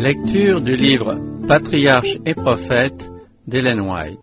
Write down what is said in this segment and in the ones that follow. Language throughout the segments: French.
Lecture du livre Patriarches et prophètes d'Ellen White.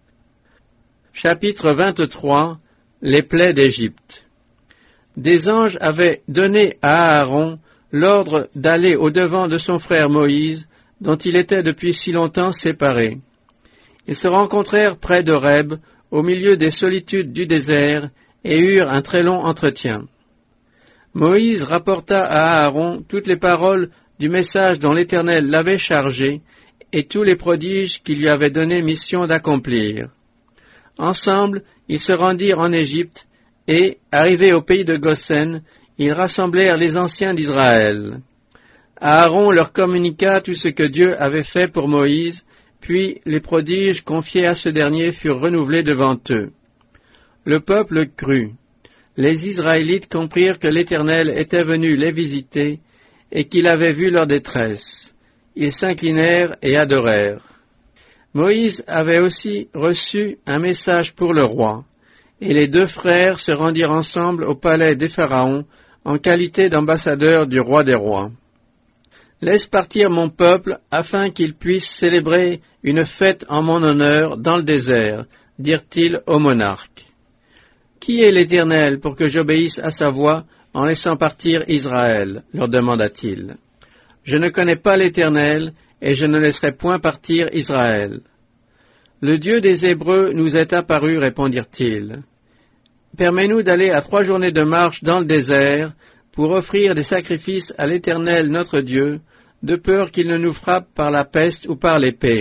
Chapitre 23. Les plaies d'Égypte. Des anges avaient donné à Aaron l'ordre d'aller au-devant de son frère Moïse, dont il était depuis si longtemps séparé. Ils se rencontrèrent près d'Horeb, au milieu des solitudes du désert, et eurent un très long entretien. Moïse rapporta à Aaron toutes les paroles du message dont l'Éternel l'avait chargé, et tous les prodiges qu'il lui avait donné mission d'accomplir. Ensemble, ils se rendirent en Égypte, et, arrivés au pays de Goshen, ils rassemblèrent les anciens d'Israël. Aaron leur communiqua tout ce que Dieu avait fait pour Moïse, puis les prodiges confiés à ce dernier furent renouvelés devant eux. Le peuple crut. Les Israélites comprirent que l'Éternel était venu les visiter, et qu'il avait vu leur détresse. Ils s'inclinèrent et adorèrent. Moïse avait aussi reçu un message pour le roi, et les deux frères se rendirent ensemble au palais des Pharaons en qualité d'ambassadeurs du roi des rois. « Laisse partir mon peuple afin qu'il puisse célébrer une fête en mon honneur dans le désert, dirent-ils au monarque. Qui est l'Éternel pour que j'obéisse à sa voix en laissant partir Israël, leur demanda-t-il. Je ne connais pas l'Éternel, et je ne laisserai point partir Israël. Le Dieu des Hébreux nous est apparu, répondirent-ils. Permets-nous d'aller à 3 journées de marche dans le désert, pour offrir des sacrifices à l'Éternel notre Dieu, de peur qu'il ne nous frappe par la peste ou par l'épée.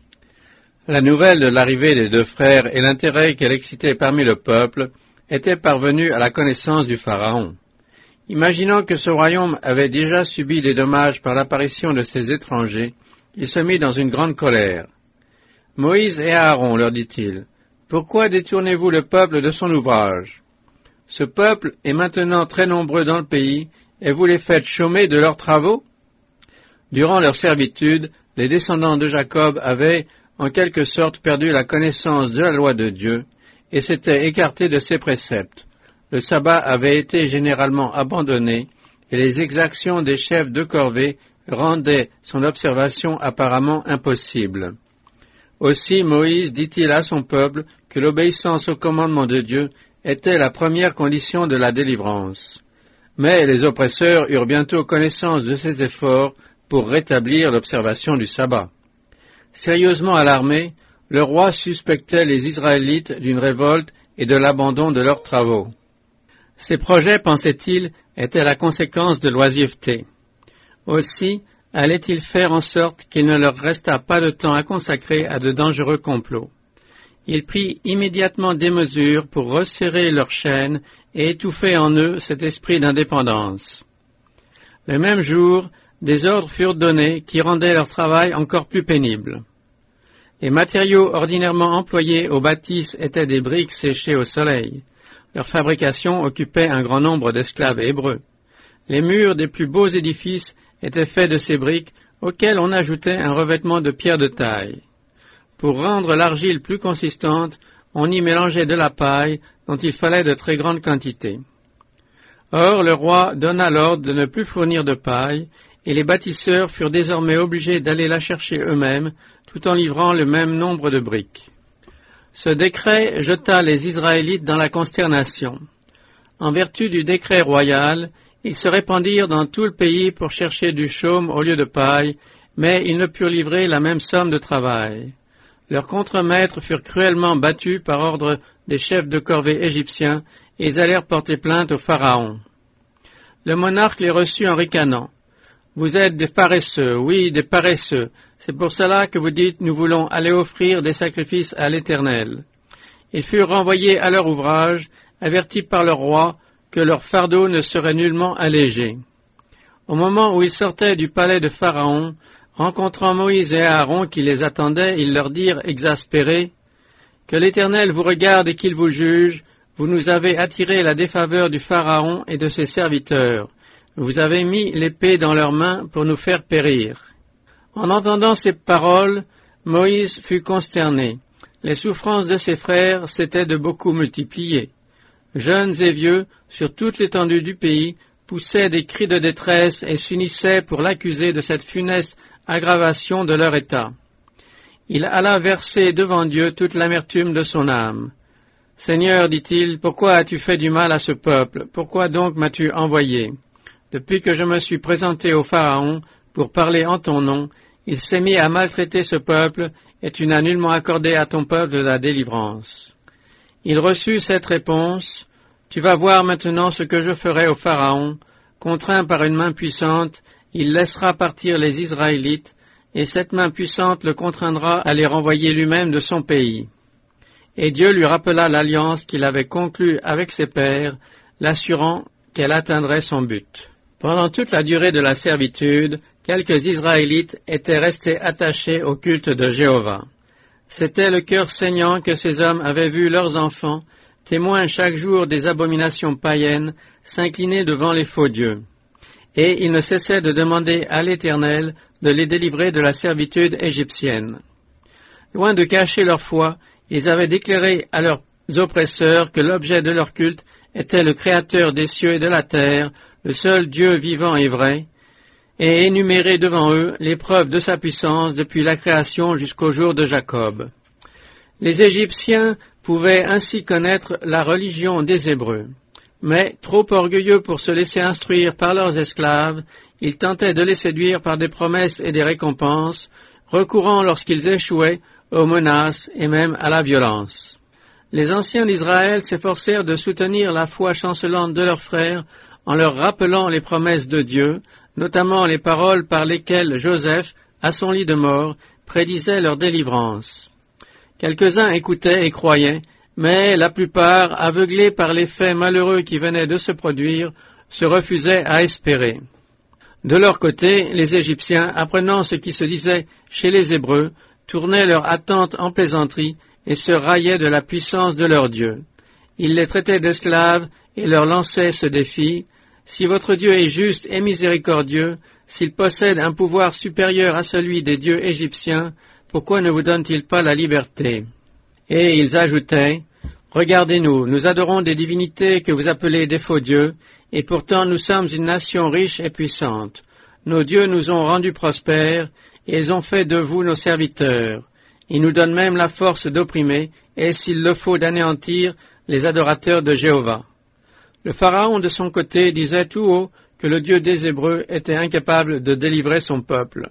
La nouvelle de l'arrivée des deux frères et l'intérêt qu'elle excitait parmi le peuple étaient parvenus à la connaissance du Pharaon. Imaginant que ce royaume avait déjà subi des dommages par l'apparition de ces étrangers, il se mit dans une grande colère. « Moïse et Aaron, leur dit-il, pourquoi détournez-vous le peuple de son ouvrage? Ce peuple est maintenant très nombreux dans le pays, et vous les faites chômer de leurs travaux? » Durant leur servitude, les descendants de Jacob avaient, en quelque sorte, perdu la connaissance de la loi de Dieu, et s'étaient écartés de ses préceptes. Le sabbat avait été généralement abandonné, et les exactions des chefs de corvée rendaient son observation apparemment impossible. Aussi Moïse dit-il à son peuple que l'obéissance au commandement de Dieu était la première condition de la délivrance. Mais les oppresseurs eurent bientôt connaissance de ces efforts pour rétablir l'observation du sabbat. Sérieusement alarmé, le roi suspectait les Israélites d'une révolte et de l'abandon de leurs travaux. Ces projets, pensait-il, étaient la conséquence de l'oisiveté. Aussi, allait-il faire en sorte qu'il ne leur restât pas de temps à consacrer à de dangereux complots. Il prit immédiatement des mesures pour resserrer leurs chaînes et étouffer en eux cet esprit d'indépendance. Le même jour, des ordres furent donnés qui rendaient leur travail encore plus pénible. Les matériaux ordinairement employés aux bâtisses étaient des briques séchées au soleil. Leur fabrication occupait un grand nombre d'esclaves hébreux. Les murs des plus beaux édifices étaient faits de ces briques auxquelles on ajoutait un revêtement de pierre de taille. Pour rendre l'argile plus consistante, on y mélangeait de la paille dont il fallait de très grandes quantités. Or, le roi donna l'ordre de ne plus fournir de paille, et les bâtisseurs furent désormais obligés d'aller la chercher eux-mêmes, tout en livrant le même nombre de briques. Ce décret jeta les Israélites dans la consternation. En vertu du décret royal, ils se répandirent dans tout le pays pour chercher du chaume au lieu de paille, mais ils ne purent livrer la même somme de travail. Leurs contremaîtres furent cruellement battus par ordre des chefs de corvée égyptiens, et ils allèrent porter plainte au Pharaon. Le monarque les reçut en ricanant. « Vous êtes des paresseux, oui, des paresseux. C'est pour cela que vous dites, nous voulons aller offrir des sacrifices à l'Éternel. » Ils furent renvoyés à leur ouvrage, avertis par leur roi que leur fardeau ne serait nullement allégé. Au moment où ils sortaient du palais de Pharaon, rencontrant Moïse et Aaron qui les attendaient, ils leur dirent exaspérés, « Que l'Éternel vous regarde et qu'il vous juge, vous nous avez attiré la défaveur du Pharaon et de ses serviteurs. Vous avez mis l'épée dans leurs mains pour nous faire périr. » En entendant ces paroles, Moïse fut consterné. Les souffrances de ses frères s'étaient de beaucoup multipliées. Jeunes et vieux, sur toute l'étendue du pays, poussaient des cris de détresse et s'unissaient pour l'accuser de cette funeste aggravation de leur état. Il alla verser devant Dieu toute l'amertume de son âme. « Seigneur, dit-il, pourquoi as-tu fait du mal à ce peuple? Pourquoi donc m'as-tu envoyé? Depuis que je me suis présenté au Pharaon pour parler en ton nom, il s'est mis à maltraiter ce peuple, et tu n'as nullement accordé à ton peuple la délivrance. » Il reçut cette réponse. « Tu vas voir maintenant ce que je ferai au Pharaon. Contraint par une main puissante, il laissera partir les Israélites, et cette main puissante le contraindra à les renvoyer lui-même de son pays. » Et Dieu lui rappela l'alliance qu'il avait conclue avec ses pères, l'assurant qu'elle atteindrait son but. Pendant toute la durée de la servitude, quelques Israélites étaient restés attachés au culte de Jéhovah. C'était le cœur saignant que ces hommes avaient vu leurs enfants, témoins chaque jour des abominations païennes, s'incliner devant les faux dieux. Et ils ne cessaient de demander à l'Éternel de les délivrer de la servitude égyptienne. Loin de cacher leur foi, ils avaient déclaré à leurs oppresseurs que l'objet de leur culte était le Créateur des cieux et de la terre, le seul Dieu vivant et vrai, et énuméré devant eux les preuves de sa puissance depuis la création jusqu'au jour de Jacob. Les Égyptiens pouvaient ainsi connaître la religion des Hébreux. Mais, trop orgueilleux pour se laisser instruire par leurs esclaves, ils tentaient de les séduire par des promesses et des récompenses, recourant lorsqu'ils échouaient aux menaces et même à la violence. Les anciens d'Israël s'efforcèrent de soutenir la foi chancelante de leurs frères en leur rappelant les promesses de Dieu, notamment les paroles par lesquelles Joseph, à son lit de mort, prédisait leur délivrance. Quelques-uns écoutaient et croyaient, mais la plupart, aveuglés par les faits malheureux qui venaient de se produire, se refusaient à espérer. De leur côté, les Égyptiens, apprenant ce qui se disait chez les Hébreux, tournaient leur attente en plaisanterie et se raillaient de la puissance de leur Dieu. Ils les traitaient d'esclaves et leur lançaient ce défi: « Si votre Dieu est juste et miséricordieux, s'il possède un pouvoir supérieur à celui des dieux égyptiens, pourquoi ne vous donne-t-il pas la liberté ?» Et ils ajoutaient: « Regardez-nous, nous adorons des divinités que vous appelez des faux dieux, et pourtant nous sommes une nation riche et puissante. Nos dieux nous ont rendus prospères, et ils ont fait de vous nos serviteurs. Ils nous donnent même la force d'opprimer, et s'il le faut d'anéantir les adorateurs de Jéhovah. » Le Pharaon de son côté disait tout haut que le Dieu des Hébreux était incapable de délivrer son peuple.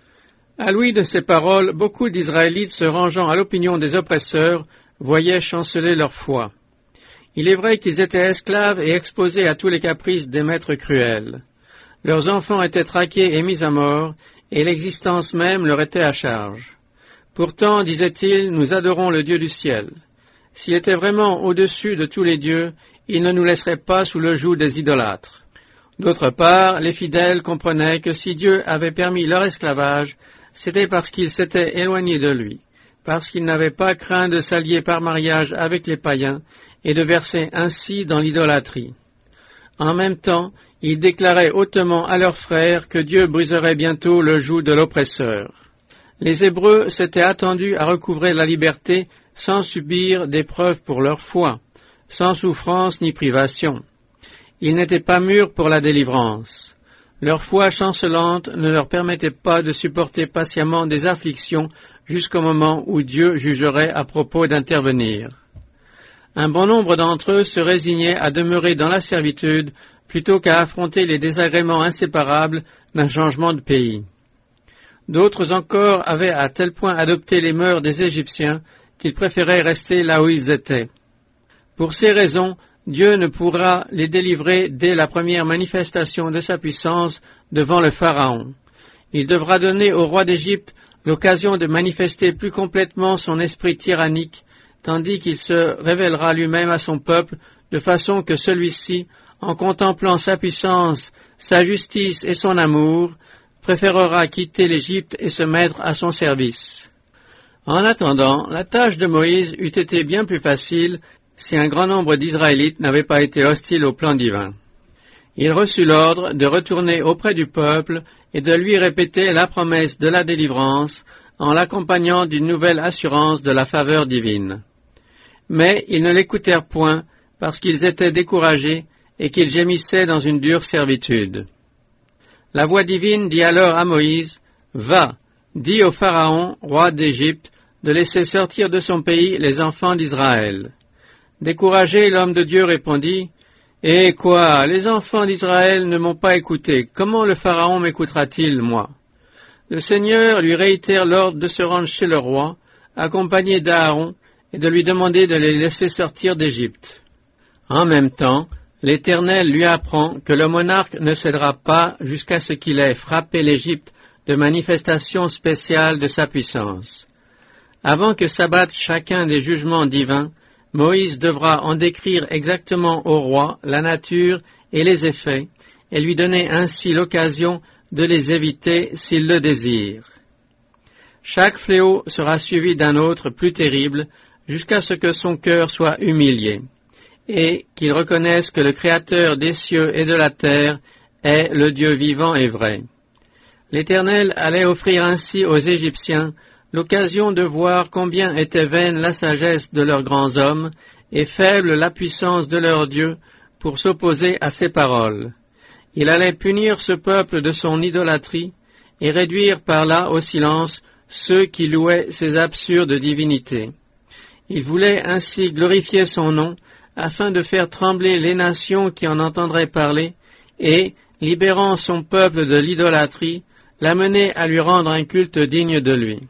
À l'ouïe de ces paroles, beaucoup d'Israélites se rangeant à l'opinion des oppresseurs voyaient chanceler leur foi. Il est vrai qu'ils étaient esclaves et exposés à tous les caprices des maîtres cruels. Leurs enfants étaient traqués et mis à mort, et l'existence même leur était à charge. Pourtant, disaient-ils, nous adorons le Dieu du ciel. S'il était vraiment au-dessus de tous les dieux, il ne nous laisserait pas sous le joug des idolâtres. D'autre part, les fidèles comprenaient que si Dieu avait permis leur esclavage, c'était parce qu'ils s'étaient éloignés de lui, parce qu'ils n'avaient pas craint de s'allier par mariage avec les païens et de verser ainsi dans l'idolâtrie. En même temps, ils déclaraient hautement à leurs frères que Dieu briserait bientôt le joug de l'oppresseur. Les Hébreux s'étaient attendus à recouvrer la liberté sans subir d'épreuves pour leur foi, sans souffrance ni privation. Ils n'étaient pas mûrs pour la délivrance. Leur foi chancelante ne leur permettait pas de supporter patiemment des afflictions jusqu'au moment où Dieu jugerait à propos d'intervenir. Un bon nombre d'entre eux se résignaient à demeurer dans la servitude plutôt qu'à affronter les désagréments inséparables d'un changement de pays. D'autres encore avaient à tel point adopté les mœurs des Égyptiens qu'ils préféraient rester là où ils étaient. Pour ces raisons, Dieu ne pourra les délivrer dès la première manifestation de sa puissance devant le Pharaon. Il devra donner au roi d'Égypte l'occasion de manifester plus complètement son esprit tyrannique, tandis qu'il se révélera lui-même à son peuple de façon que celui-ci, en contemplant sa puissance, sa justice et son amour, préférera quitter l'Égypte et se mettre à son service. En attendant, la tâche de Moïse eût été bien plus facile si un grand nombre d'Israélites n'avaient pas été hostiles au plan divin. Il reçut l'ordre de retourner auprès du peuple et de lui répéter la promesse de la délivrance en l'accompagnant d'une nouvelle assurance de la faveur divine. Mais ils ne l'écoutèrent point parce qu'ils étaient découragés et qu'ils gémissaient dans une dure servitude. La voix divine dit alors à Moïse: « Va, dis au Pharaon, roi d'Égypte, de laisser sortir de son pays les enfants d'Israël. » Découragé, l'homme de Dieu répondit, « Eh quoi, les enfants d'Israël ne m'ont pas écouté, comment le Pharaon m'écoutera-t-il, moi ?» Le Seigneur lui réitère l'ordre de se rendre chez le roi, accompagné d'Aaron, et de lui demander de les laisser sortir d'Égypte. En même temps, l'Éternel lui apprend que le monarque ne cédera pas jusqu'à ce qu'il ait frappé l'Égypte de manifestations spéciales de sa puissance. Avant que s'abatte chacun des jugements divins, Moïse devra en décrire exactement au roi la nature et les effets, et lui donner ainsi l'occasion de les éviter s'il le désire. Chaque fléau sera suivi d'un autre plus terrible, jusqu'à ce que son cœur soit humilié, et qu'il reconnaisse que le Créateur des cieux et de la terre est le Dieu vivant et vrai. L'Éternel allait offrir ainsi aux Égyptiens l'occasion de voir combien était vaine la sagesse de leurs grands hommes et faible la puissance de leur Dieu pour s'opposer à ses paroles. Il allait punir ce peuple de son idolâtrie et réduire par là au silence ceux qui louaient ses absurdes divinités. Il voulait ainsi glorifier son nom afin de faire trembler les nations qui en entendraient parler et, libérant son peuple de l'idolâtrie, l'amener à lui rendre un culte digne de lui.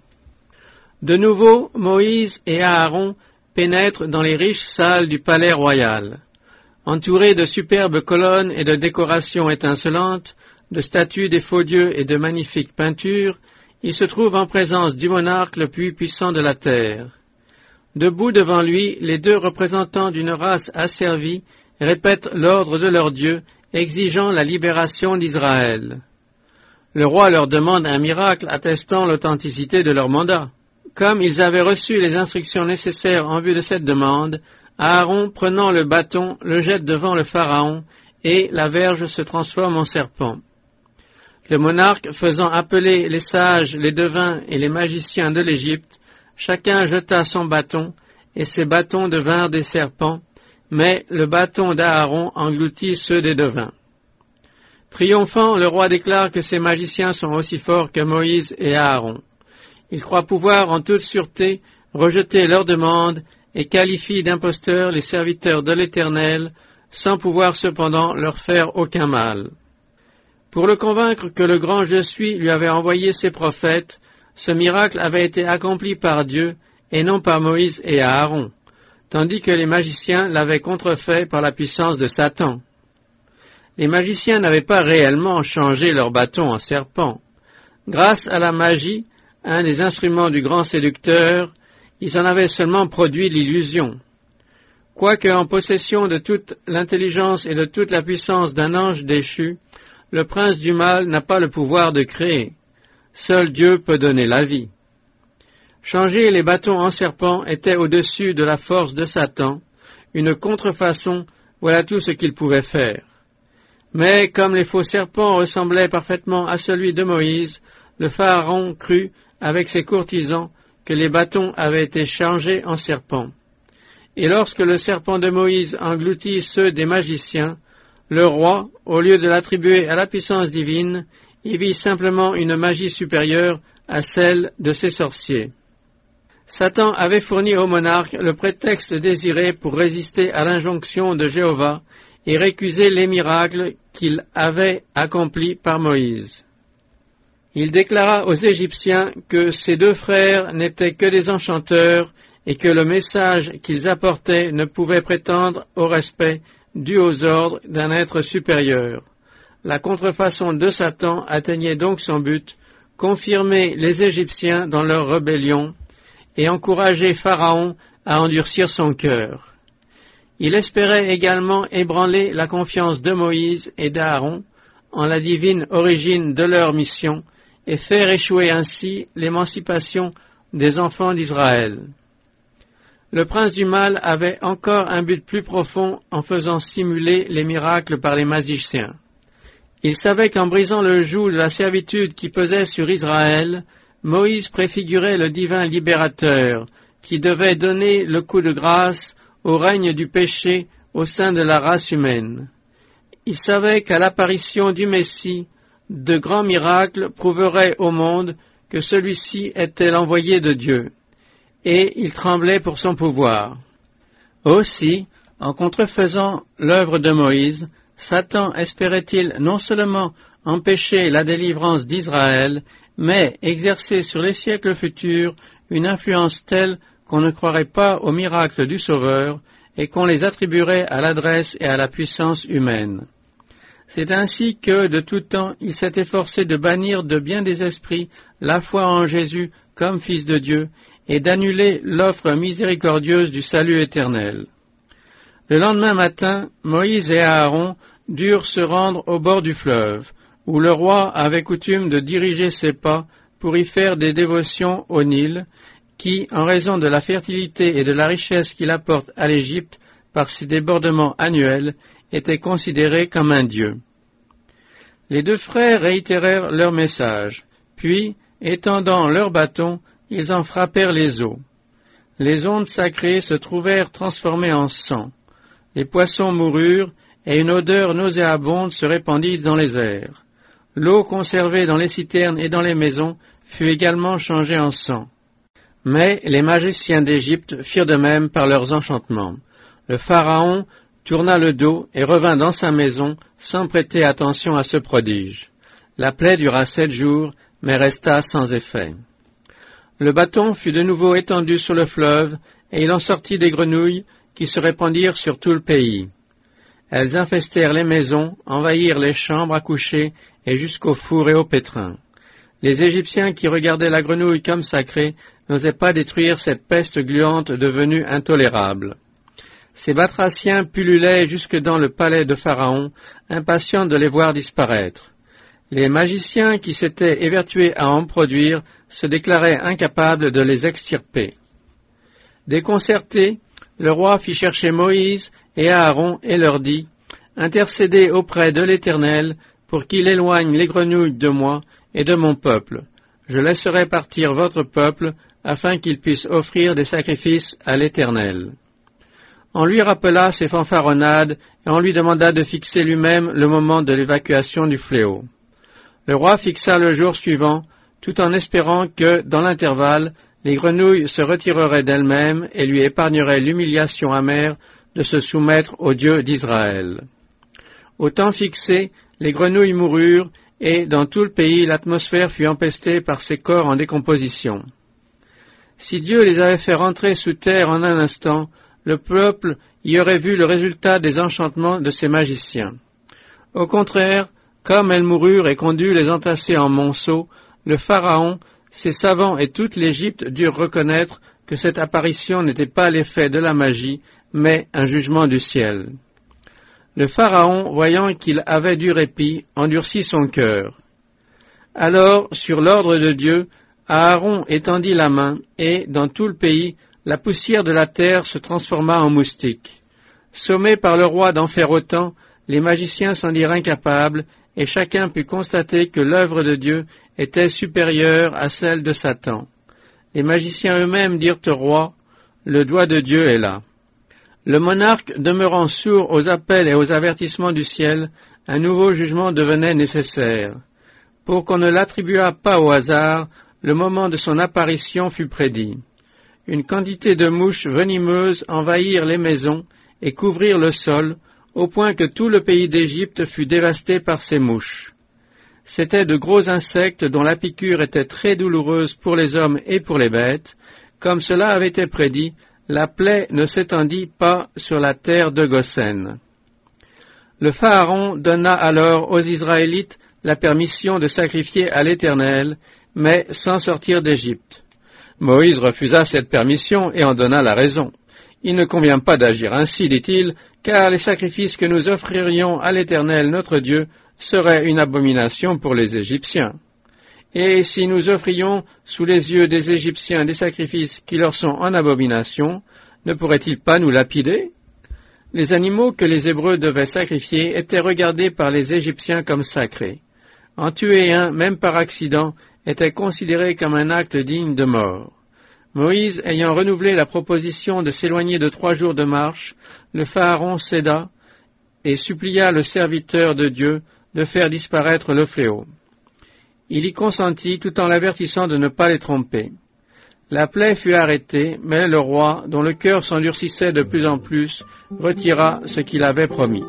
De nouveau, Moïse et Aaron pénètrent dans les riches salles du palais royal. Entourés de superbes colonnes et de décorations étincelantes, de statues des faux dieux et de magnifiques peintures, ils se trouvent en présence du monarque le plus puissant de la terre. Debout devant lui, les deux représentants d'une race asservie répètent l'ordre de leur Dieu, exigeant la libération d'Israël. Le roi leur demande un miracle attestant l'authenticité de leur mandat. Comme ils avaient reçu les instructions nécessaires en vue de cette demande, Aaron, prenant le bâton, le jette devant le Pharaon, et la verge se transforme en serpent. Le monarque, faisant appeler les sages, les devins et les magiciens de l'Égypte, chacun jeta son bâton, et ces bâtons devinrent des serpents, mais le bâton d'Aaron engloutit ceux des devins. Triomphant, le roi déclare que ces magiciens sont aussi forts que Moïse et Aaron. Il croit pouvoir en toute sûreté rejeter leurs demandes et qualifie d'imposteurs les serviteurs de l'Éternel, sans pouvoir cependant leur faire aucun mal. Pour le convaincre que le grand Je suis lui avait envoyé ses prophètes, ce miracle avait été accompli par Dieu et non par Moïse et Aaron, tandis que les magiciens l'avaient contrefait par la puissance de Satan. Les magiciens n'avaient pas réellement changé leur bâton en serpent. Grâce à la magie, un des instruments du grand séducteur, ils en avaient seulement produit l'illusion. Quoique en possession de toute l'intelligence et de toute la puissance d'un ange déchu, le prince du mal n'a pas le pouvoir de créer. Seul Dieu peut donner la vie. Changer les bâtons en serpents était au-dessus de la force de Satan, une contrefaçon, voilà tout ce qu'il pouvait faire. Mais comme les faux serpents ressemblaient parfaitement à celui de Moïse, le Pharaon crut, avec ses courtisans, que les bâtons avaient été changés en serpents. Et lorsque le serpent de Moïse engloutit ceux des magiciens, le roi, au lieu de l'attribuer à la puissance divine, y vit simplement une magie supérieure à celle de ses sorciers. Satan avait fourni au monarque le prétexte désiré pour résister à l'injonction de Jéhovah et récuser les miracles qu'il avait accomplis par Moïse. Il déclara aux Égyptiens que ses deux frères n'étaient que des enchanteurs et que le message qu'ils apportaient ne pouvait prétendre au respect dû aux ordres d'un être supérieur. La contrefaçon de Satan atteignait donc son but, confirmer les Égyptiens dans leur rébellion et encourager Pharaon à endurcir son cœur. Il espérait également ébranler la confiance de Moïse et d'Aaron en la divine origine de leur mission et faire échouer ainsi l'émancipation des enfants d'Israël. Le prince du mal avait encore un but plus profond en faisant simuler les miracles par les magiciens. Il savait qu'en brisant le joug de la servitude qui pesait sur Israël, Moïse préfigurait le divin libérateur qui devait donner le coup de grâce au règne du péché au sein de la race humaine. Il savait qu'à l'apparition du Messie, de grands miracles prouveraient au monde que celui-ci était l'envoyé de Dieu, et il tremblait pour son pouvoir. Aussi, en contrefaisant l'œuvre de Moïse, Satan espérait-il non seulement empêcher la délivrance d'Israël, mais exercer sur les siècles futurs une influence telle qu'on ne croirait pas aux miracles du Sauveur et qu'on les attribuerait à l'adresse et à la puissance humaine. C'est ainsi que, de tout temps, il s'est efforcé de bannir de bien des esprits la foi en Jésus comme Fils de Dieu et d'annuler l'offre miséricordieuse du salut éternel. Le lendemain matin, Moïse et Aaron durent se rendre au bord du fleuve, où le roi avait coutume de diriger ses pas pour y faire des dévotions au Nil, qui, en raison de la fertilité et de la richesse qu'il apporte à l'Égypte par ses débordements annuels, était considéré comme un dieu. Les deux frères réitérèrent leur message, puis, étendant leurs bâtons, ils en frappèrent les eaux. Les ondes sacrées se trouvèrent transformées en sang. Les poissons moururent, et une odeur nauséabonde se répandit dans les airs. L'eau conservée dans les citernes et dans les maisons fut également changée en sang. Mais les magiciens d'Égypte firent de même par leurs enchantements. Le Pharaon tourna le dos et revint dans sa maison sans prêter attention à ce prodige. La plaie dura 7 jours, mais resta sans effet. Le bâton fut de nouveau étendu sur le fleuve, et il en sortit des grenouilles qui se répandirent sur tout le pays. Elles infestèrent les maisons, envahirent les chambres à coucher et jusqu'au four et au pétrin. Les Égyptiens qui regardaient la grenouille comme sacrée n'osaient pas détruire cette peste gluante devenue intolérable. Ces batraciens pullulaient jusque dans le palais de Pharaon, impatients de les voir disparaître. Les magiciens qui s'étaient évertués à en produire se déclaraient incapables de les extirper. Déconcerté, le roi fit chercher Moïse et Aaron et leur dit « Intercédez auprès de l'Éternel pour qu'il éloigne les grenouilles de moi et de mon peuple. Je laisserai partir votre peuple afin qu'il puisse offrir des sacrifices à l'Éternel. » On lui rappela ses fanfaronnades et on lui demanda de fixer lui-même le moment de l'évacuation du fléau. Le roi fixa le jour suivant, tout en espérant que, dans l'intervalle, les grenouilles se retireraient d'elles-mêmes et lui épargneraient l'humiliation amère de se soumettre au Dieu d'Israël. Au temps fixé, les grenouilles moururent et, dans tout le pays, l'atmosphère fut empestée par ces corps en décomposition. Si Dieu les avait fait rentrer sous terre en un instant, le peuple y aurait vu le résultat des enchantements de ces magiciens. Au contraire, comme elles moururent et qu'on dut les entasser en monceaux, le Pharaon, ses savants et toute l'Égypte durent reconnaître que cette apparition n'était pas l'effet de la magie, mais un jugement du ciel. Le Pharaon, voyant qu'il avait du répit, endurcit son cœur. Alors, sur l'ordre de Dieu, Aaron étendit la main, et, dans tout le pays, la poussière de la terre se transforma en moustiques. Sommés par le roi d'en faire autant, les magiciens s'en dirent incapables, et chacun put constater que l'œuvre de Dieu était supérieure à celle de Satan. Les magiciens eux-mêmes dirent au roi, « Le doigt de Dieu est là. » Le monarque demeurant sourd aux appels et aux avertissements du ciel, un nouveau jugement devenait nécessaire. Pour qu'on ne l'attribuât pas au hasard, le moment de son apparition fut prédit. Une quantité de mouches venimeuses envahirent les maisons et couvrirent le sol, au point que tout le pays d'Égypte fut dévasté par ces mouches. C'étaient de gros insectes dont la piqûre était très douloureuse pour les hommes et pour les bêtes. Comme cela avait été prédit, la plaie ne s'étendit pas sur la terre de Goshen. Le Pharaon donna alors aux Israélites la permission de sacrifier à l'Éternel, mais sans sortir d'Égypte. Moïse refusa cette permission et en donna la raison. Il ne convient pas d'agir ainsi, dit-il, car les sacrifices que nous offririons à l'Éternel notre Dieu seraient une abomination pour les Égyptiens. Et si nous offrions sous les yeux des Égyptiens des sacrifices qui leur sont en abomination, ne pourraient-ils pas nous lapider? Les animaux que les Hébreux devaient sacrifier étaient regardés par les Égyptiens comme sacrés. En tuer un, même par accident, était considéré comme un acte digne de mort. Moïse ayant renouvelé la proposition de s'éloigner de 3 jours de marche, le Pharaon céda et supplia le serviteur de Dieu de faire disparaître le fléau. Il y consentit tout en l'avertissant de ne pas les tromper. La plaie fut arrêtée, mais le roi, dont le cœur s'endurcissait de plus en plus, retira ce qu'il avait promis.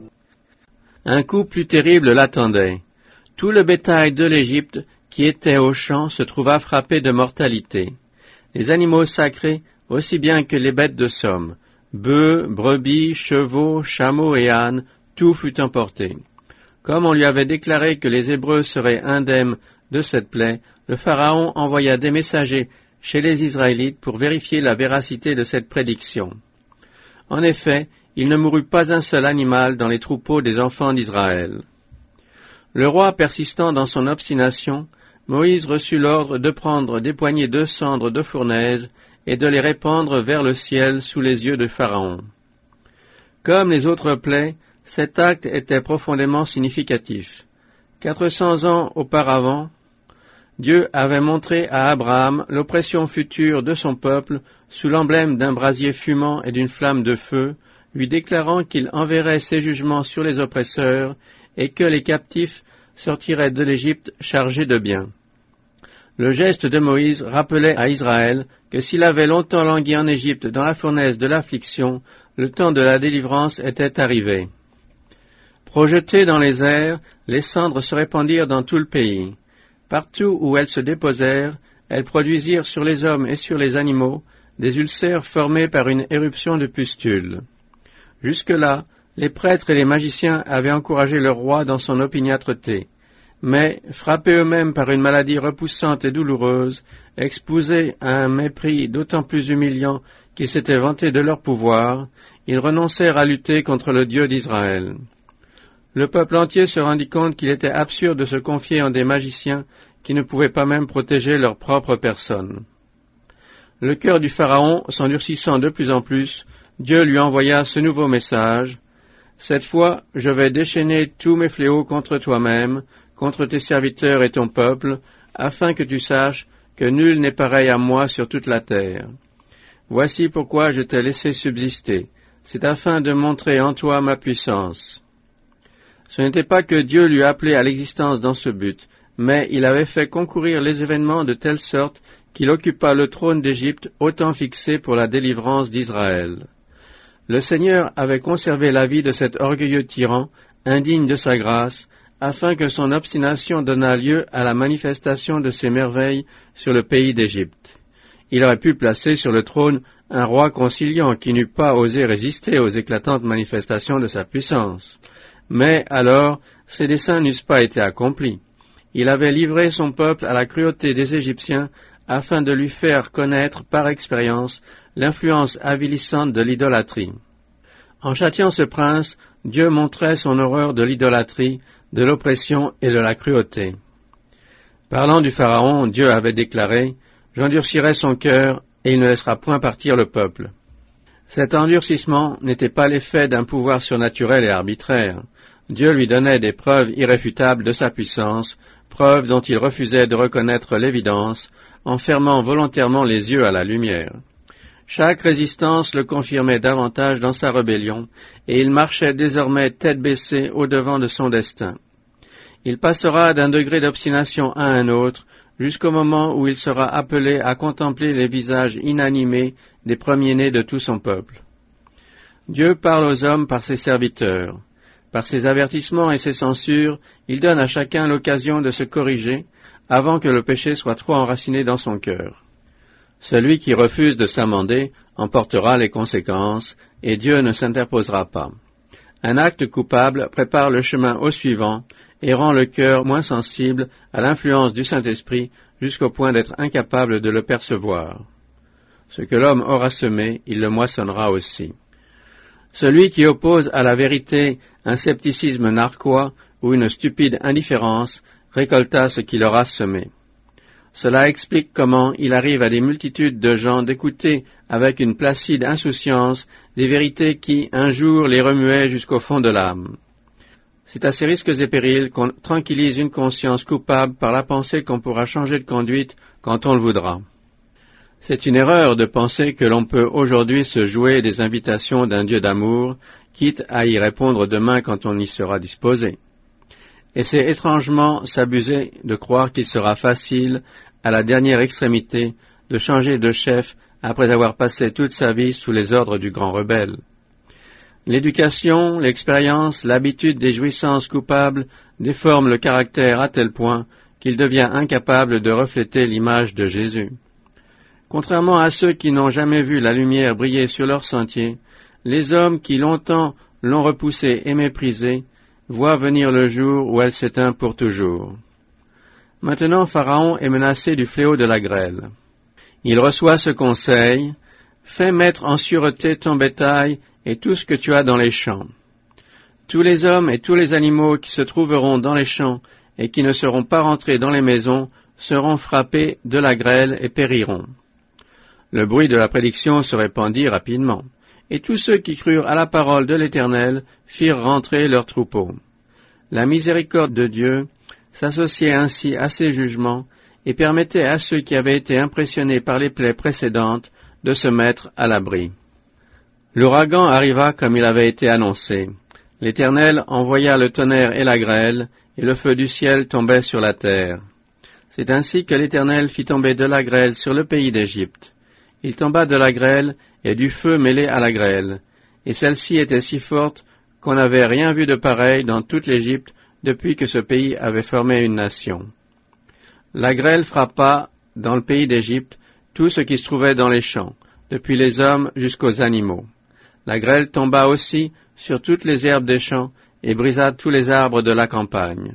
Un coup plus terrible l'attendait. Tout le bétail de l'Égypte qui était aux champs se trouva frappé de mortalité. Les animaux sacrés, aussi bien que les bêtes de somme, bœufs, brebis, chevaux, chameaux et ânes, tout fut emporté. Comme on lui avait déclaré que les Hébreux seraient indemnes de cette plaie, le Pharaon envoya des messagers chez les Israélites pour vérifier la véracité de cette prédiction. En effet, il ne mourut pas un seul animal dans les troupeaux des enfants d'Israël. Le roi persistant dans son obstination, Moïse reçut l'ordre de prendre des poignées de cendres de fournaise et de les répandre vers le ciel sous les yeux de Pharaon. Comme les autres plaies, cet acte était profondément significatif. 400 ans auparavant, Dieu avait montré à Abraham l'oppression future de son peuple sous l'emblème d'un brasier fumant et d'une flamme de feu, lui déclarant qu'il enverrait ses jugements sur les oppresseurs et que les captifs sortiraient de l'Égypte chargés de biens. Le geste de Moïse rappelait à Israël que s'il avait longtemps langui en Égypte dans la fournaise de l'affliction, le temps de la délivrance était arrivé. Projetées dans les airs, les cendres se répandirent dans tout le pays. Partout où elles se déposèrent, elles produisirent sur les hommes et sur les animaux des ulcères formés par une éruption de pustules. Jusque-là, les prêtres et les magiciens avaient encouragé le roi dans son opiniâtreté. Mais, frappés eux-mêmes par une maladie repoussante et douloureuse, exposés à un mépris d'autant plus humiliant qu'ils s'étaient vantés de leur pouvoir, ils renoncèrent à lutter contre le Dieu d'Israël. Le peuple entier se rendit compte qu'il était absurde de se confier en des magiciens qui ne pouvaient pas même protéger leur propre personne. Le cœur du Pharaon s'endurcissant de plus en plus, Dieu lui envoya ce nouveau message. « Cette fois, je vais déchaîner tous mes fléaux contre toi-même, contre tes serviteurs et ton peuple, afin que tu saches que nul n'est pareil à moi sur toute la terre. Voici pourquoi je t'ai laissé subsister. C'est afin de montrer en toi ma puissance. » Ce n'était pas que Dieu l'eût appelé à l'existence dans ce but, mais il avait fait concourir les événements de telle sorte qu'il occupa le trône d'Égypte au temps fixé pour la délivrance d'Israël. Le Seigneur avait conservé la vie de cet orgueilleux tyran, indigne de sa grâce, afin que son obstination donnât lieu à la manifestation de ses merveilles sur le pays d'Égypte. Il aurait pu placer sur le trône un roi conciliant qui n'eût pas osé résister aux éclatantes manifestations de sa puissance. Mais alors, ses desseins n'eussent pas été accomplis. Il avait livré son peuple à la cruauté des Égyptiens afin de lui faire connaître par expérience l'influence avilissante de l'idolâtrie. En châtiant ce prince, Dieu montrait son horreur de l'idolâtrie, de l'oppression et de la cruauté. Parlant du Pharaon, Dieu avait déclaré « J'endurcirai son cœur, et il ne laissera point partir le peuple. » Cet endurcissement n'était pas l'effet d'un pouvoir surnaturel et arbitraire. Dieu lui donnait des preuves irréfutables de sa puissance, preuves dont il refusait de reconnaître l'évidence, en fermant volontairement les yeux à la lumière. Chaque résistance le confirmait davantage dans sa rébellion, et il marchait désormais tête baissée au-devant de son destin. Il passera d'un degré d'obstination à un autre, jusqu'au moment où il sera appelé à contempler les visages inanimés des premiers-nés de tout son peuple. Dieu parle aux hommes par ses serviteurs. Par ses avertissements et ses censures, il donne à chacun l'occasion de se corriger avant que le péché soit trop enraciné dans son cœur. Celui qui refuse de s'amender en portera les conséquences, et Dieu ne s'interposera pas. Un acte coupable prépare le chemin au suivant et rend le cœur moins sensible à l'influence du Saint-Esprit jusqu'au point d'être incapable de le percevoir. Ce que l'homme aura semé, il le moissonnera aussi. Celui qui oppose à la vérité un scepticisme narquois ou une stupide indifférence récolta ce qu'il aura semé. Cela explique comment il arrive à des multitudes de gens d'écouter avec une placide insouciance des vérités qui, un jour, les remuaient jusqu'au fond de l'âme. C'est à ces risques et périls qu'on tranquillise une conscience coupable par la pensée qu'on pourra changer de conduite quand on le voudra. C'est une erreur de penser que l'on peut aujourd'hui se jouer des invitations d'un Dieu d'amour, quitte à y répondre demain quand on y sera disposé. et c'est étrangement s'abuser de croire qu'il sera facile, à la dernière extrémité, de changer de chef après avoir passé toute sa vie sous les ordres du grand rebelle. L'éducation, l'expérience, l'habitude des jouissances coupables déforment le caractère à tel point qu'il devient incapable de refléter l'image de Jésus. Contrairement à ceux qui n'ont jamais vu la lumière briller sur leur sentier, les hommes qui longtemps l'ont repoussée et méprisée voient venir le jour où elle s'éteint pour toujours. Maintenant, Pharaon est menacé du fléau de la grêle. Il reçoit ce conseil: « Fais mettre en sûreté ton bétail et tout ce que tu as dans les champs. Tous les hommes et tous les animaux qui se trouveront dans les champs et qui ne seront pas rentrés dans les maisons seront frappés de la grêle et périront. » Le bruit de la prédiction se répandit rapidement, et tous ceux qui crurent à la parole de l'Éternel firent rentrer leurs troupeaux. La miséricorde de Dieu s'associait ainsi à ces jugements et permettait à ceux qui avaient été impressionnés par les plaies précédentes de se mettre à l'abri. L'ouragan arriva comme il avait été annoncé. L'Éternel envoya le tonnerre et la grêle, et le feu du ciel tombait sur la terre. C'est ainsi que l'Éternel fit tomber de la grêle sur le pays d'Égypte. Il tomba de la grêle et du feu mêlé à la grêle, et celle-ci était si forte qu'on n'avait rien vu de pareil dans toute l'Égypte depuis que ce pays avait formé une nation. La grêle frappa dans le pays d'Égypte tout ce qui se trouvait dans les champs, depuis les hommes jusqu'aux animaux. La grêle tomba aussi sur toutes les herbes des champs et brisa tous les arbres de la campagne.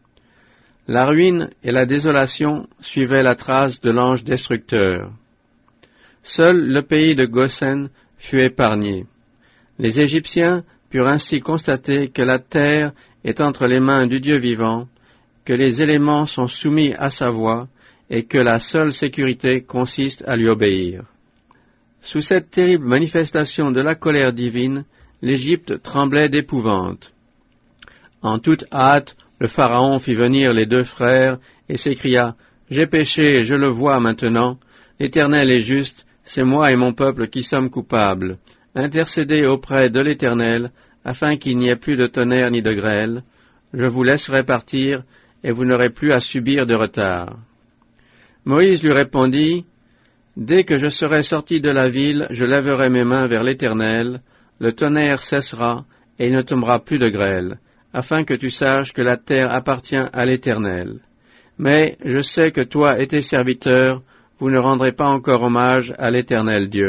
La ruine et la désolation suivaient la trace de l'ange destructeur. Seul le pays de Goshen fut épargné. Les Égyptiens purent ainsi constater que la terre est entre les mains du Dieu vivant, que les éléments sont soumis à sa voix, et que la seule sécurité consiste à lui obéir. Sous cette terrible manifestation de la colère divine, l'Égypte tremblait d'épouvante. En toute hâte, le Pharaon fit venir les deux frères et s'écria: « J'ai péché, je le vois maintenant. L'Éternel est juste, c'est moi et mon peuple qui sommes coupables. Intercédez auprès de l'Éternel, afin qu'il n'y ait plus de tonnerre ni de grêle. Je vous laisserai partir, et vous n'aurez plus à subir de retard. » Moïse lui répondit: « Dès que je serai sorti de la ville, je lèverai mes mains vers l'Éternel, le tonnerre cessera, et il ne tombera plus de grêle, afin que tu saches que la terre appartient à l'Éternel. Mais je sais que toi et tes serviteurs, vous ne rendrez pas encore hommage à l'Éternel Dieu. »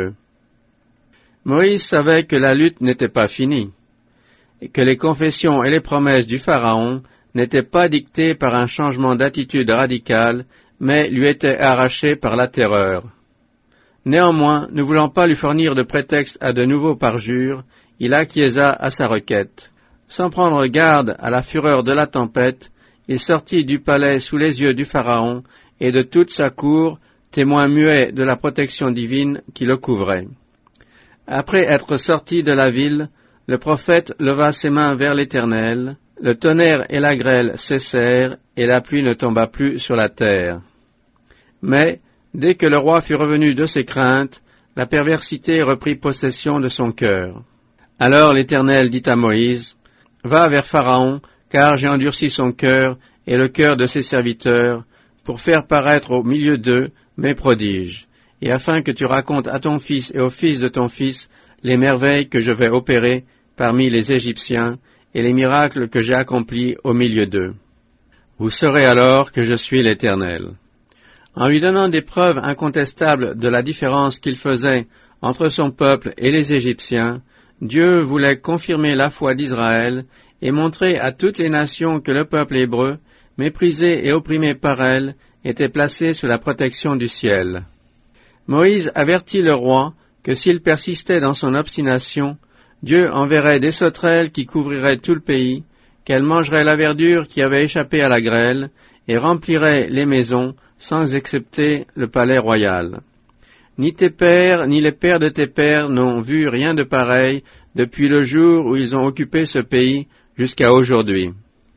Moïse savait que la lutte n'était pas finie, et que les confessions et les promesses du Pharaon n'étaient pas dictées par un changement d'attitude radicale, mais lui étaient arrachées par la terreur. Néanmoins, ne voulant pas lui fournir de prétexte à de nouveaux parjures, il acquiesça à sa requête. Sans prendre garde à la fureur de la tempête, il sortit du palais sous les yeux du Pharaon et de toute sa cour, témoin muet de la protection divine qui le couvrait. Après être sorti de la ville, le prophète leva ses mains vers l'Éternel, le tonnerre et la grêle cessèrent, et la pluie ne tomba plus sur la terre. Mais, dès que le roi fut revenu de ses craintes, la perversité reprit possession de son cœur. Alors l'Éternel dit à Moïse: « Va vers Pharaon, car j'ai endurci son cœur et le cœur de ses serviteurs, pour faire paraître au milieu d'eux mes prodiges, et afin que tu racontes à ton fils et au fils de ton fils les merveilles que je vais opérer parmi les Égyptiens, et les miracles que j'ai accomplis au milieu d'eux. Vous saurez alors que je suis l'Éternel. » En lui donnant des preuves incontestables de la différence qu'il faisait entre son peuple et les Égyptiens, Dieu voulait confirmer la foi d'Israël et montrer à toutes les nations que le peuple hébreu, méprisé et opprimé par elle, était placé sous la protection du ciel. Moïse avertit le roi que s'il persistait dans son obstination, Dieu enverrait des sauterelles qui couvriraient tout le pays, qu'elles mangeraient la verdure qui avait échappé à la grêle, et rempliraient les maisons, sans excepter le palais royal. Ni tes pères, ni les pères de tes pères n'ont vu rien de pareil depuis le jour où ils ont occupé ce pays jusqu'à aujourd'hui.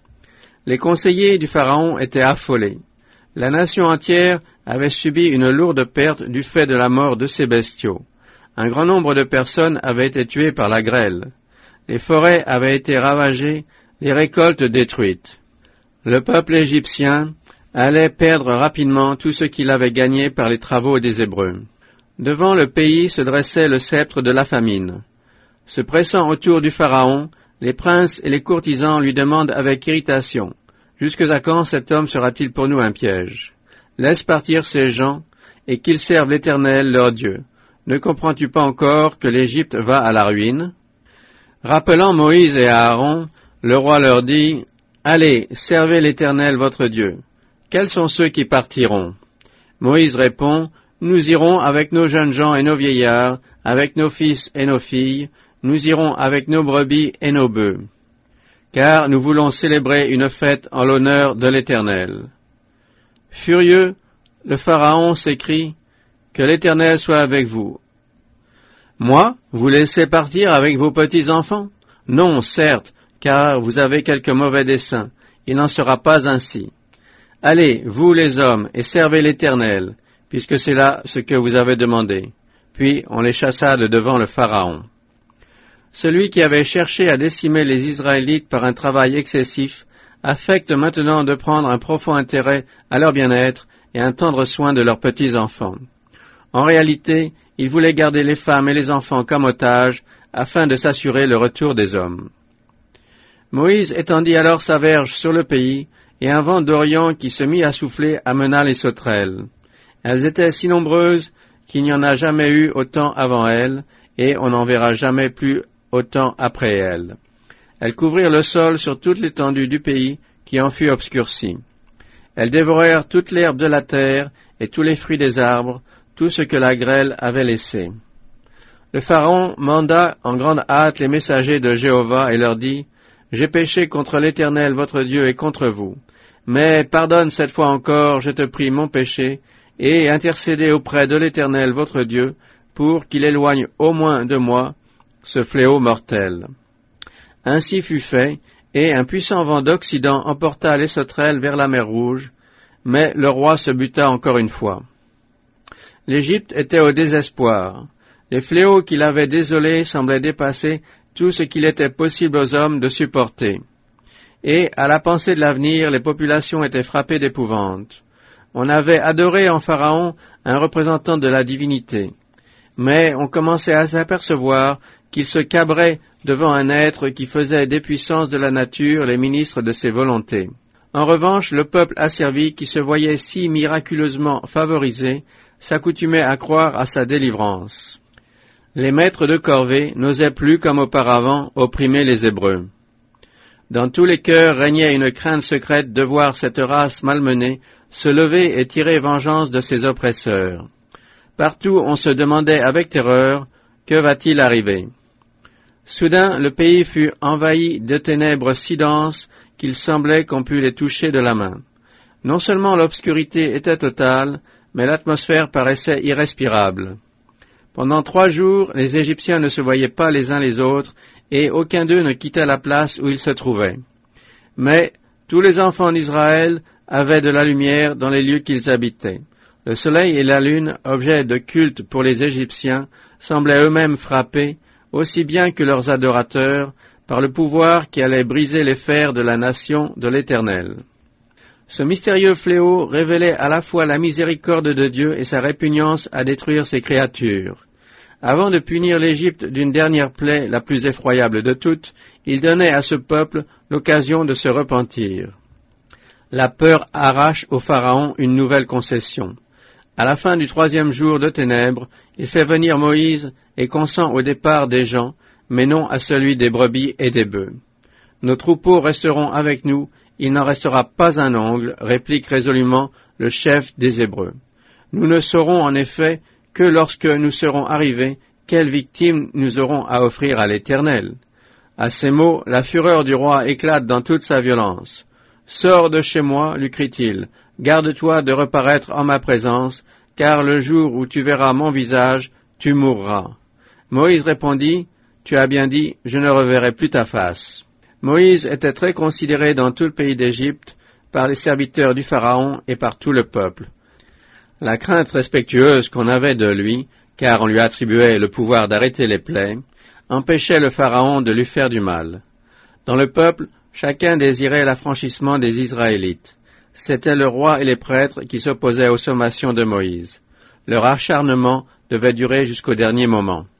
Les conseillers du Pharaon étaient affolés. La nation entière avait subi une lourde perte du fait de la mort de ces bestiaux. Un grand nombre de personnes avaient été tuées par la grêle. Les forêts avaient été ravagées, les récoltes détruites. Le peuple égyptien allait perdre rapidement tout ce qu'il avait gagné par les travaux des Hébreux. Devant le pays se dressait le sceptre de la famine. Se pressant autour du Pharaon, les princes et les courtisans lui demandent avec irritation, « Jusqu'à quand cet homme sera-t-il pour nous un piège? Laisse partir ces gens, et qu'ils servent l'Éternel leur Dieu. Ne comprends-tu pas encore que l'Égypte va à la ruine ?» Rappelant Moïse et Aaron, le roi leur dit, « Allez, servez l'Éternel votre Dieu. Quels sont ceux qui partiront ?» Moïse répond, « Nous irons avec nos jeunes gens et nos vieillards, avec nos fils et nos filles, nous irons avec nos brebis et nos bœufs, car nous voulons célébrer une fête en l'honneur de l'Éternel. » Furieux, le Pharaon s'écrie, « Que l'Éternel soit avec vous. » Moi, vous laissez partir avec vos petits-enfants? Non, certes, car vous avez quelque mauvais dessein. Il n'en sera pas ainsi. Allez, vous les hommes, et servez l'Éternel, puisque c'est là ce que vous avez demandé. Puis on les chassa de devant le Pharaon. Celui qui avait cherché à décimer les Israélites par un travail excessif affecte maintenant de prendre un profond intérêt à leur bien-être et un tendre soin de leurs petits-enfants. En réalité, il voulait garder les femmes et les enfants comme otages afin de s'assurer le retour des hommes. Moïse étendit alors sa verge sur le pays, et un vent d'Orient qui se mit à souffler amena les sauterelles. Elles étaient si nombreuses qu'il n'y en a jamais eu autant avant elles, et on n'en verra jamais plus autant après elles. Elles couvrirent le sol sur toute l'étendue du pays, qui en fut obscurci. Elles dévorèrent toute l'herbe de la terre et tous les fruits des arbres, tout ce que la grêle avait laissé. Le Pharaon manda en grande hâte les messagers de Jéhovah et leur dit, « J'ai péché contre l'Éternel votre Dieu et contre vous. Mais pardonne cette fois encore, je te prie, mon péché, et intercédez auprès de l'Éternel votre Dieu, pour qu'il éloigne au moins de moi ce fléau mortel. » Ainsi fut fait, et un puissant vent d'Occident emporta les sauterelles vers la mer Rouge, mais le roi se buta encore une fois. L'Égypte était au désespoir. Les fléaux qui l'avaient désolé semblaient dépasser tout ce qu'il était possible aux hommes de supporter. Et, à la pensée de l'avenir, les populations étaient frappées d'épouvante. On avait adoré en Pharaon un représentant de la divinité, mais on commençait à s'apercevoir qu'il se cabrait devant un être qui faisait des puissances de la nature les ministres de ses volontés. En revanche, le peuple asservi, qui se voyait si miraculeusement favorisé, s'accoutumait à croire à sa délivrance. Les maîtres de corvée n'osaient plus, comme auparavant, opprimer les Hébreux. Dans tous les cœurs régnait une crainte secrète de voir cette race malmenée se lever et tirer vengeance de ses oppresseurs. Partout on se demandait avec terreur, que va-t-il arriver? Soudain le pays fut envahi de ténèbres si denses qu'il semblait qu'on pût les toucher de la main. Non seulement l'obscurité était totale, mais l'atmosphère paraissait irrespirable. Pendant 3 jours, les Égyptiens ne se voyaient pas les uns les autres, et aucun d'eux ne quittait la place où ils se trouvaient. Mais tous les enfants d'Israël avaient de la lumière dans les lieux qu'ils habitaient. Le soleil et la lune, objets de culte pour les Égyptiens, semblaient eux-mêmes frappés, aussi bien que leurs adorateurs, par le pouvoir qui allait briser les fers de la nation de l'Éternel. Ce mystérieux fléau révélait à la fois la miséricorde de Dieu et sa répugnance à détruire ses créatures. Avant de punir l'Égypte d'une dernière plaie, la plus effroyable de toutes, il donnait à ce peuple l'occasion de se repentir. La peur arrache au Pharaon une nouvelle concession. À la fin du 3e jour de ténèbres, il fait venir Moïse et consent au départ des gens, mais non à celui des brebis et des bœufs. Nos troupeaux resteront avec nous, il n'en restera pas un ongle, réplique résolument le chef des Hébreux. Nous ne saurons en effet que lorsque nous serons arrivés, quelle victime nous aurons à offrir à l'Éternel. À ces mots, la fureur du roi éclate dans toute sa violence. « Sors de chez moi, lui crie-t-il, garde-toi de reparaître en ma présence, car le jour où tu verras mon visage, tu mourras. » Moïse répondit, « Tu as bien dit, je ne reverrai plus ta face. » Moïse était très considéré dans tout le pays d'Égypte, par les serviteurs du Pharaon et par tout le peuple. La crainte respectueuse qu'on avait de lui, car on lui attribuait le pouvoir d'arrêter les plaies, empêchait le Pharaon de lui faire du mal. Dans le peuple, Chacun désirait l'affranchissement des Israélites. C'étaient le roi et les prêtres qui s'opposaient aux sommations de Moïse. Leur acharnement devait durer jusqu'au dernier moment.